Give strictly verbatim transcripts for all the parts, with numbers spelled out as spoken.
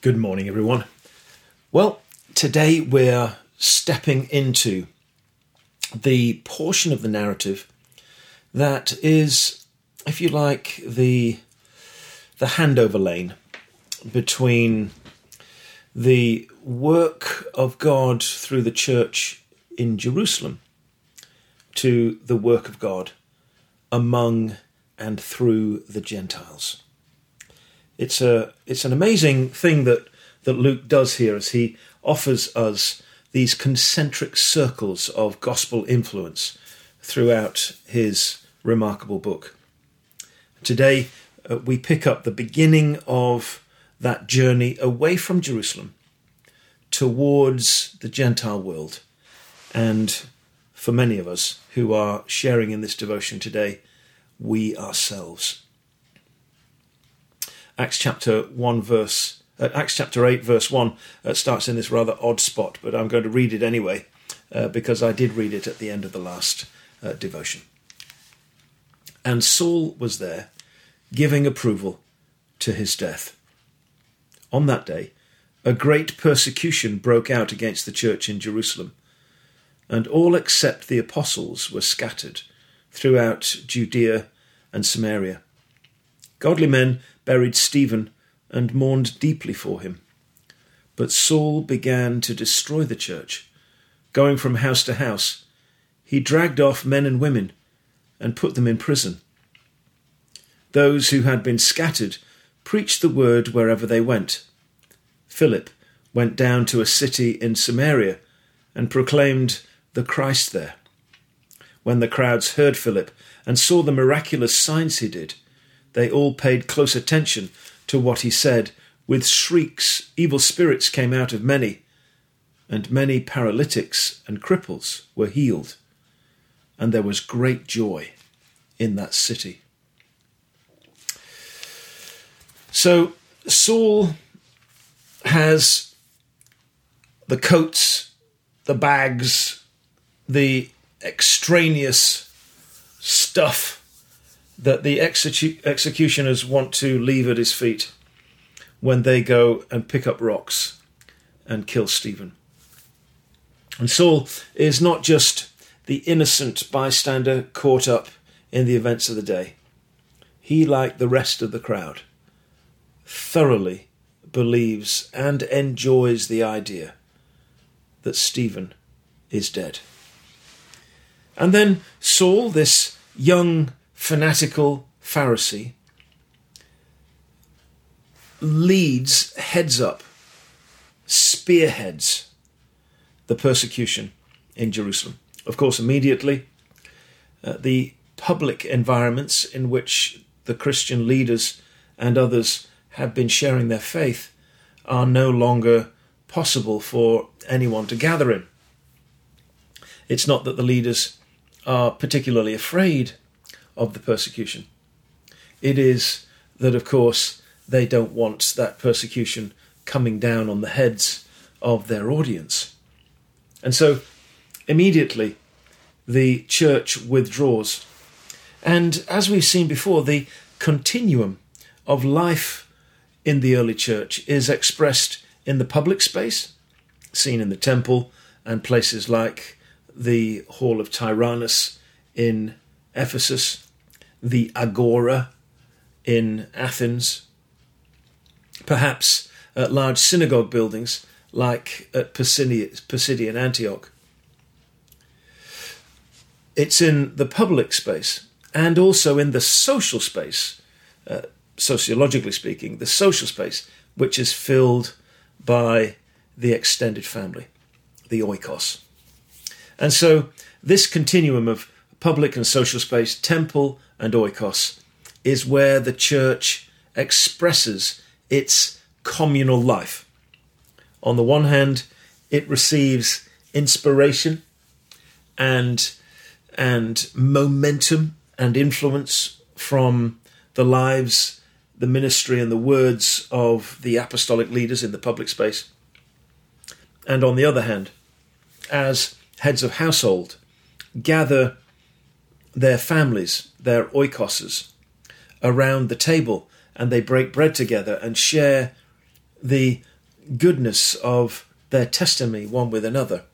Good morning, everyone. Well, today we're stepping into the portion of the narrative that is, if you like, the the handover lane between the work of God through the church in Jerusalem to the work of God among and through the Gentiles. It's a it's an amazing thing that, that Luke does here as he offers us these concentric circles of gospel influence throughout his remarkable book. Today uh, we pick up the beginning of that journey away from Jerusalem towards the Gentile world. And for many of us who are sharing in this devotion today, we ourselves. Acts chapter one verse, uh, Acts chapter eight verse one uh, starts in this rather odd spot, but I'm going to read it anyway uh, because I did read it at the end of the last uh, devotion. And Saul was there, giving approval to his death. On that day, a great persecution broke out against the church in Jerusalem, and all except the apostles were scattered throughout Judea and Samaria. Godly men buried Stephen and mourned deeply for him. But Saul began to destroy the church. Going from house to house, he dragged off men and women and put them in prison. Those who had been scattered preached the word wherever they went. Philip went down to a city in Samaria and proclaimed the Christ there. When the crowds heard Philip and saw the miraculous signs he did, they all paid close attention to what he said. With shrieks, evil spirits came out of many, and many paralytics and cripples were healed. And there was great joy in that city. So Saul has the coats, the bags, the extraneous stuff that the execu- executioners want to leave at his feet when they go and pick up rocks and kill Stephen. And Saul is not just the innocent bystander caught up in the events of the day. He, like the rest of the crowd, thoroughly believes and enjoys the idea that Stephen is dead. And then Saul, this young fanatical Pharisee, leads, heads up, spearheads the persecution in Jerusalem. Of course, immediately, uh, the public environments in which the Christian leaders and others have been sharing their faith are no longer possible for anyone to gather in. It's not that the leaders are particularly afraid of the persecution. It is that, of course, they don't want that persecution coming down on the heads of their audience. And so immediately the church withdraws. And as we've seen before, the continuum of life in the early church is expressed in the public space, seen in the temple and places like the Hall of Tyrannus in Ephesus, the Agora in Athens, perhaps at large synagogue buildings like at Pisidian Antioch. It's in the public space and also in the social space, uh, sociologically speaking, the social space, which is filled by the extended family, the oikos. And so this continuum of public and social space, temple and oikos, is where the church expresses its communal life. On the one hand, it receives inspiration and, and momentum and influence from the lives, the ministry and the words of the apostolic leaders in the public space. And on the other hand, as heads of household gather their families, their oikoses, around the table, and they break bread together and share the goodness of their testimony one with another,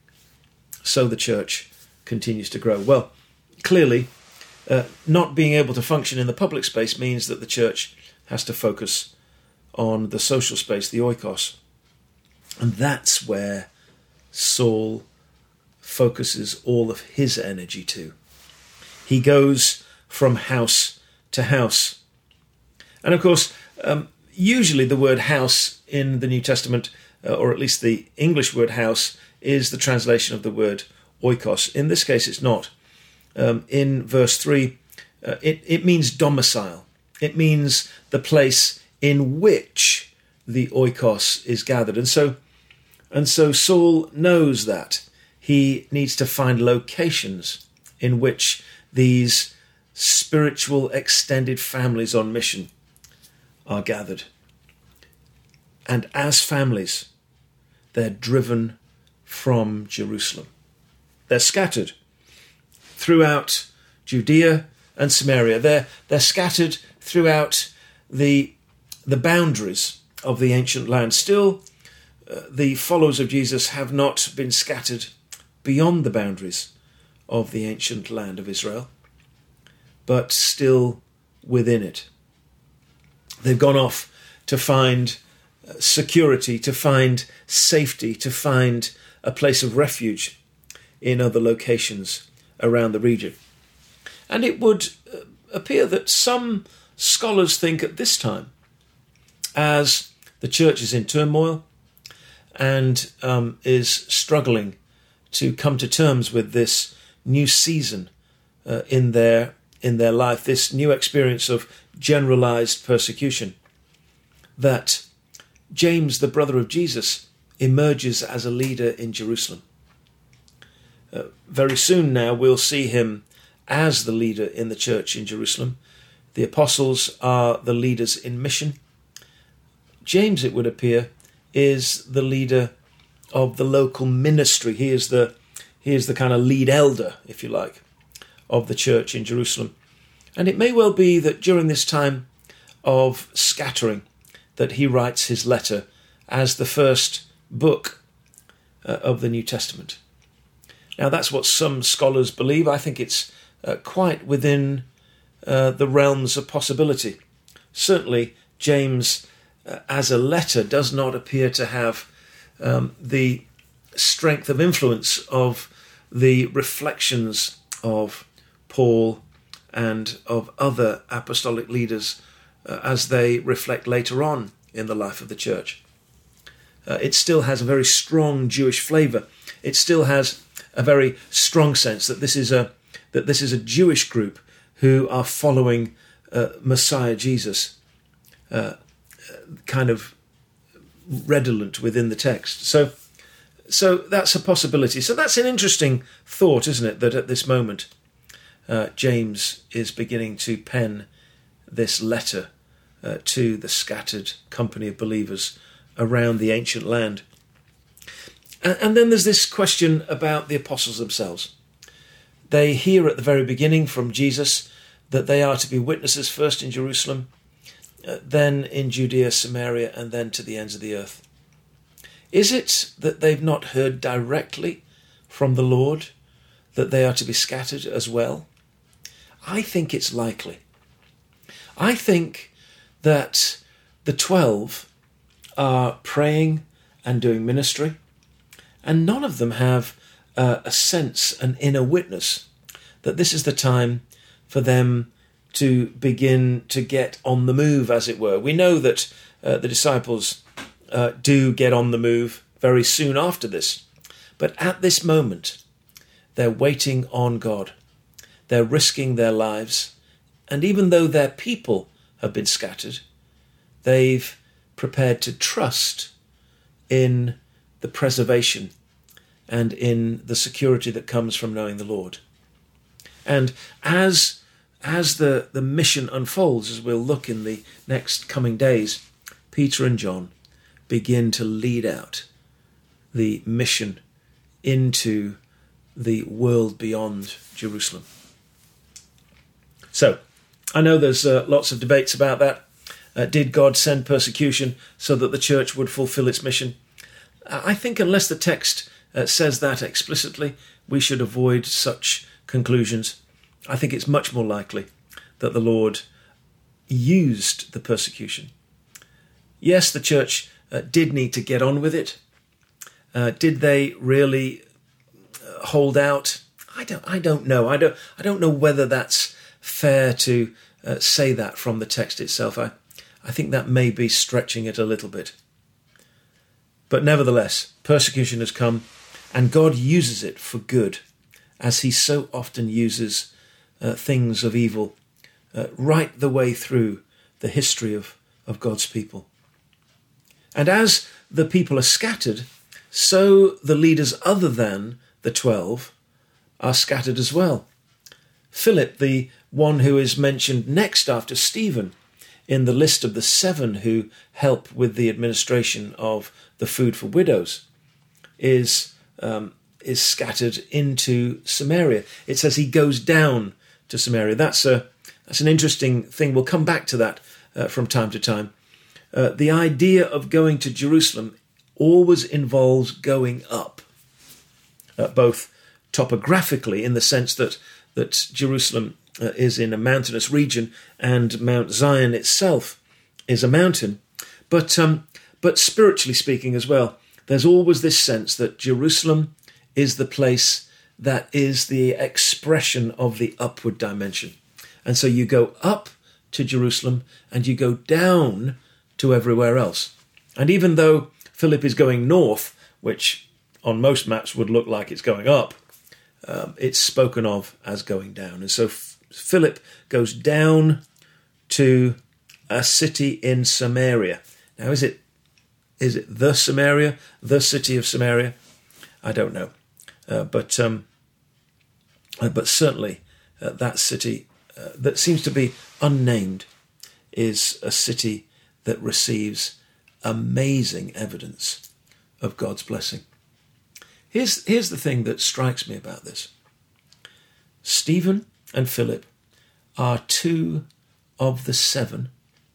so the church continues to grow. Well, clearly, uh, not being able to function in the public space means that the church has to focus on the social space, the oikos. And that's where Saul focuses all of his energy to. He goes from house to house. And of course, um, usually the word house in the New Testament, uh, or at least the English word house, is the translation of the word oikos. In this case, it's not. Um, in verse three, uh, it, it means domicile. It means the place in which the oikos is gathered. And so, and so Saul knows that. He needs to find locations in which these spiritual extended families on mission are gathered. And as families, they're driven from Jerusalem. They're scattered throughout Judea and Samaria. They're, they're scattered throughout the, the boundaries of the ancient land. Still, uh, the followers of Jesus have not been scattered beyond the boundaries of the ancient land of Israel, but still within it. They've gone off to find security, to find safety, to find a place of refuge in other locations around the region. And it would appear that some scholars think at this time, as the church is in turmoil and um, is struggling to come to terms with this new season uh, in their in their life, this new experience of generalized persecution, that James, the brother of Jesus, emerges as a leader in Jerusalem. Uh, very soon now we'll see him as the leader in the church in Jerusalem. The apostles are the leaders in mission. James, it would appear, is the leader of the local ministry. He is the he is the kind of lead elder, if you like, of the church in Jerusalem. And it may well be that during this time of scattering that he writes his letter as the first book uh, of the New Testament. Now, that's what some scholars believe. I think it's uh, quite within uh, the realms of possibility. Certainly, James, uh, as a letter, does not appear to have um, the strength of influence of the reflections of Paul and of other apostolic leaders uh, as they reflect later on in the life of the church. Uh, it still has a very strong Jewish flavour. It still has a very strong sense that this is a that this is a Jewish group who are following uh, Messiah Jesus, uh, kind of redolent within the text. So, so that's a possibility. So that's an interesting thought, isn't it? That at this moment, uh, James is beginning to pen this letter uh, to the scattered company of believers around the ancient land. And, and then there's this question about the apostles themselves. They hear at the very beginning from Jesus that they are to be witnesses first in Jerusalem, uh, then in Judea, Samaria, and then to the ends of the earth. Is it that they've not heard directly from the Lord that they are to be scattered as well? I think it's likely. I think that the twelve are praying and doing ministry, and none of them have uh, a sense, an inner witness, that this is the time for them to begin to get on the move, as it were. We know that uh, the disciples uh, do get on the move very soon after this, but at this moment, they're waiting on God. They're risking their lives, and even though their people have been scattered, they've prepared to trust in the preservation and in the security that comes from knowing the Lord. And as, as the, the mission unfolds, as we'll look in the next coming days, Peter and John begin to lead out the mission into the world beyond Jerusalem. So, I know there's uh, lots of debates about that. Uh, did God send persecution so that the church would fulfill its mission? I think unless the text uh, says that explicitly, we should avoid such conclusions. I think it's much more likely that the Lord used the persecution. Yes, the church uh, did need to get on with it. Uh, did they really uh, hold out? I don't. I don't know. I don't. I don't know whether that's fair to uh, say that from the text itself. I, I think that may be stretching it a little bit. But nevertheless, persecution has come, and God uses it for good, as he so often uses uh, things of evil uh, right the way through the history of, of God's people. And as the people are scattered, so the leaders other than the twelve are scattered as well. Philip, the one who is mentioned next after Stephen in the list of the seven who help with the administration of the food for widows, is um, is scattered into Samaria. It says he goes down to Samaria. That's a that's an interesting thing. We'll come back to that uh, from time to time. Uh, the idea of going to Jerusalem always involves going up, uh, both topographically in the sense that that Jerusalem uh, is in a mountainous region and Mount Zion itself is a mountain, but um, but spiritually speaking as well. There's always this sense that Jerusalem is the place that is the expression of the upward dimension. And so you go up to Jerusalem and you go down to everywhere else. And even though Philip is going north, which on most maps would look like it's going up, um, it's spoken of as going down. And so F- Philip goes down to a city in Samaria. Now, is it is it the Samaria, the city of Samaria? I don't know. Uh, but um, uh, but certainly uh, that city uh, that seems to be unnamed is a city that receives amazing evidence of God's blessing. Here's, here's the thing that strikes me about this. Stephen and Philip are two of the seven.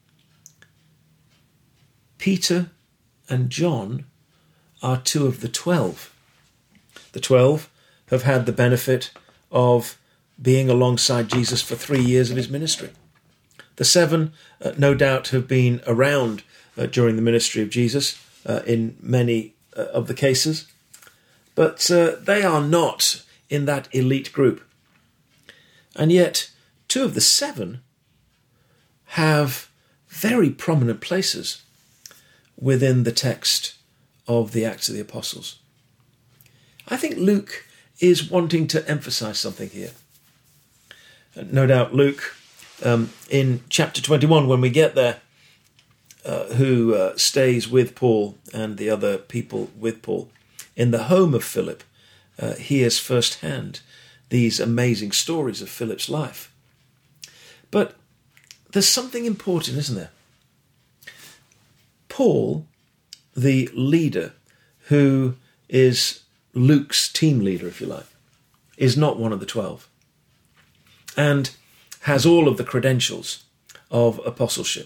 Peter and John are two of the twelve. The twelve have had the benefit of being alongside Jesus for three years of his ministry. The seven, uh, no doubt, have been around uh, during the ministry of Jesus uh, in many uh, of the cases, but uh, they are not in that elite group. And yet, two of the seven have very prominent places within the text of the Acts of the Apostles. I think Luke is wanting to emphasize something here. No doubt Luke, um, in chapter twenty-one, when we get there, uh, who uh, stays with Paul and the other people with Paul in the home of Philip, uh, hears firsthand these amazing stories of Philip's life. But there's something important, isn't there? Paul, the leader, who is Luke's team leader, if you like, is not one of the twelve and has all of the credentials of apostleship.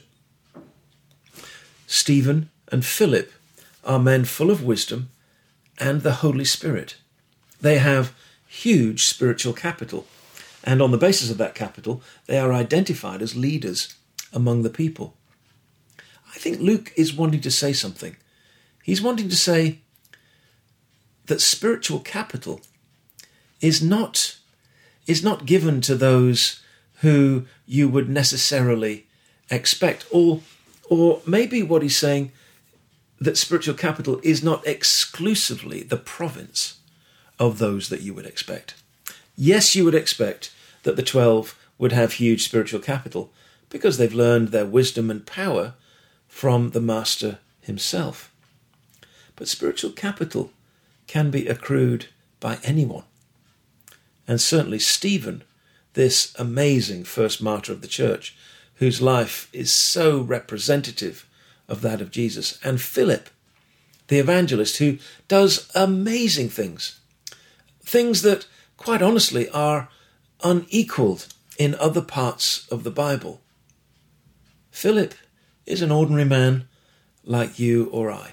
Stephen and Philip are men full of wisdom and the Holy Spirit. They have huge spiritual capital, and on the basis of that capital, they are identified as leaders among the people. I think Luke is wanting to say something. He's wanting to say that spiritual capital is not, is not given to those who you would necessarily expect. Or, or maybe what he's saying, that spiritual capital is not exclusively the province of those that you would expect. Yes, you would expect that the twelve would have huge spiritual capital because they've learned their wisdom and power from the Master himself. But spiritual capital can be accrued by anyone. And certainly Stephen, this amazing first martyr of the church, whose life is so representative of that of Jesus, and Philip, the evangelist, who does amazing things, things that, quite honestly, are unequaled in other parts of the Bible. Philip is an ordinary man like you or I.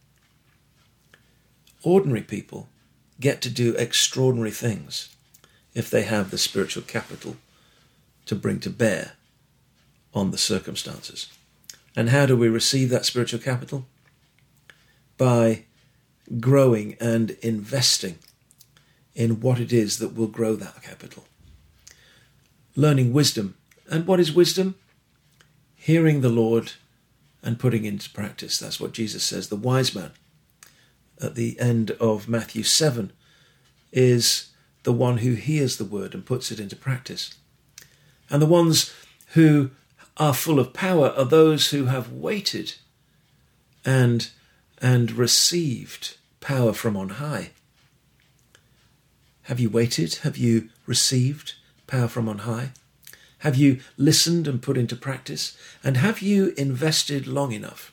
Ordinary people get to do extraordinary things if they have the spiritual capital to bring to bear on the circumstances. And how do we receive that spiritual capital? By growing and investing in what it is that will grow that capital. Learning wisdom. And what is wisdom? Hearing the Lord and putting into practice. That's what Jesus says. The wise man at the end of Matthew seven is the one who hears the word and puts it into practice. And the ones who are full of power are those who have waited and, and received power from on high. Have you waited? Have you received power from on high? Have you listened and put into practice? And have you invested long enough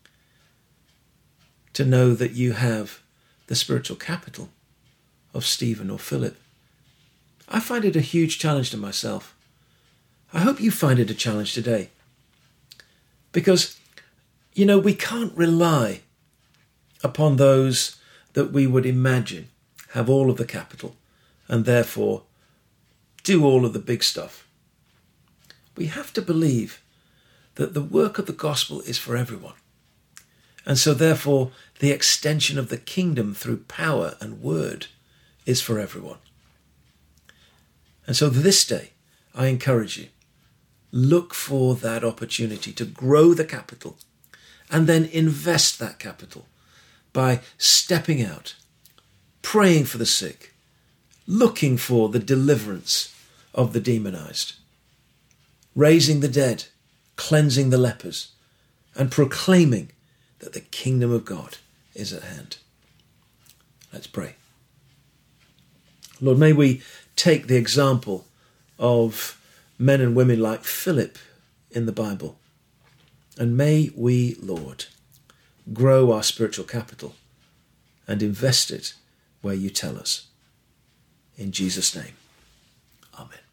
to know that you have the spiritual capital of Stephen or Philip? I find it a huge challenge to myself. I hope you find it a challenge today. Because, you know, we can't rely upon those that we would imagine have all of the capital and therefore do all of the big stuff. We have to believe that the work of the gospel is for everyone. And so therefore the extension of the kingdom through power and word is for everyone. And so this day, I encourage you, look for that opportunity to grow the capital and then invest that capital by stepping out, praying for the sick, looking for the deliverance of the demonized, raising the dead, cleansing the lepers, and proclaiming that the kingdom of God is at hand. Let's pray. Lord, may we take the example of men and women like Philip in the Bible, and may we, Lord, grow our spiritual capital and invest it where you tell us. In Jesus' name, amen.